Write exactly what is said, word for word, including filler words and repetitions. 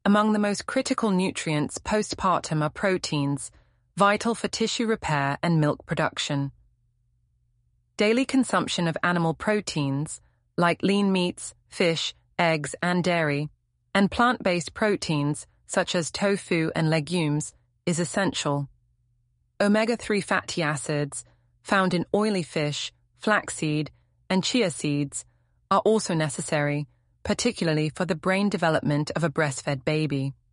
Among the most critical nutrients postpartum are proteins, vital for tissue repair and milk production. Daily consumption of animal proteins, like lean meats, fish, eggs, and dairy, and plant-based proteins, such as tofu and legumes, is essential. omega three fatty acids, found in oily fish, flaxseed, and chia seeds, are also necessary, particularly for the brain development of a breastfed baby.